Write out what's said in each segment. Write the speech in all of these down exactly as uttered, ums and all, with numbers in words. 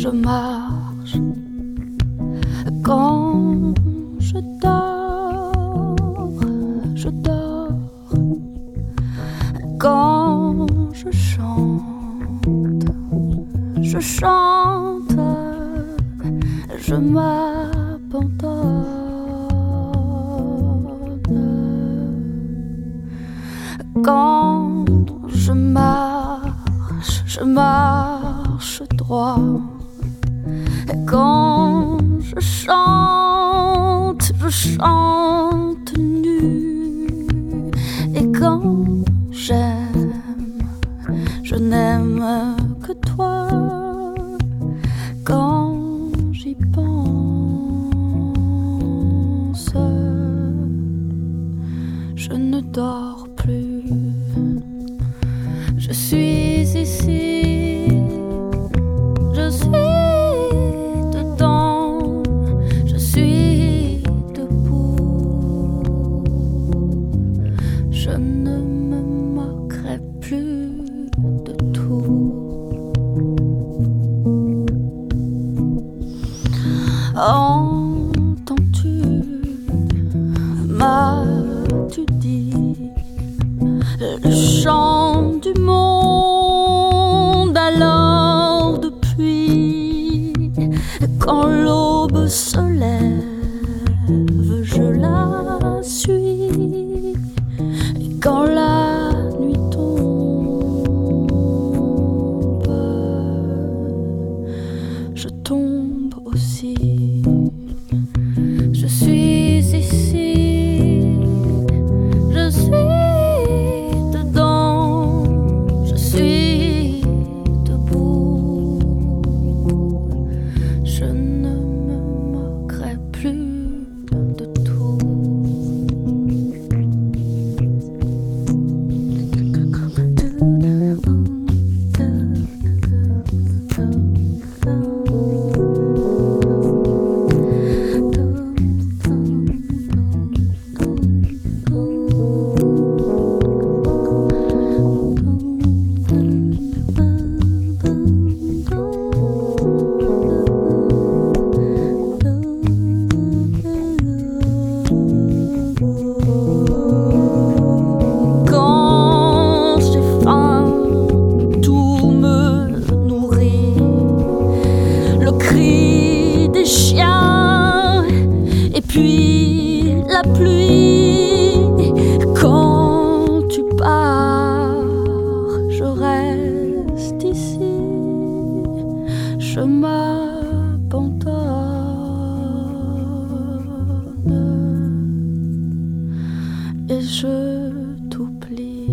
je marche, quand je dors, je dors, quand je chante, je chante, je m'abandonne. Quand je marche, je marche droit. Quand je chante, je chante nu. Et quand j'aime, je n'aime que toi. Quand j'y pense, je ne dors plus. Je suis ici, je suis dedans, je suis debout. Je ne me moquerai plus de tout. Entends-tu, m'as-tu dit le chant du monde alors depuis quand l'aube se lève, je la suis et quand la nuit tombe, je tombe aussi. Je suis ici, je suis puis la pluie. Quand tu pars, je reste ici, je m'abandonne et je t'oublie.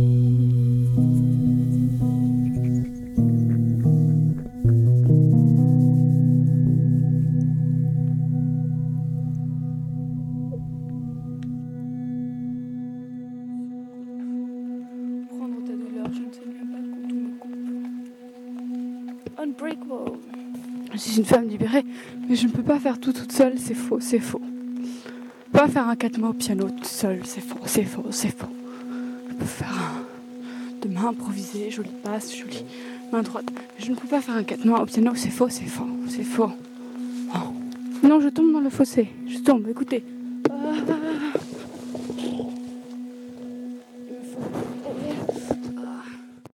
Unbreakable. Je suis une femme libérée, mais je ne peux pas faire tout toute seule, c'est faux, c'est faux. Je peux pas faire un quatre mains au piano toute seule, c'est faux, c'est faux, c'est faux. Je peux faire un de main improvisée, jolie passe, jolie main droite. Mais je ne peux pas faire un quatre mains au piano, c'est faux, c'est faux, c'est faux. Oh. Non, je tombe dans le fossé, je tombe, écoutez. Ah.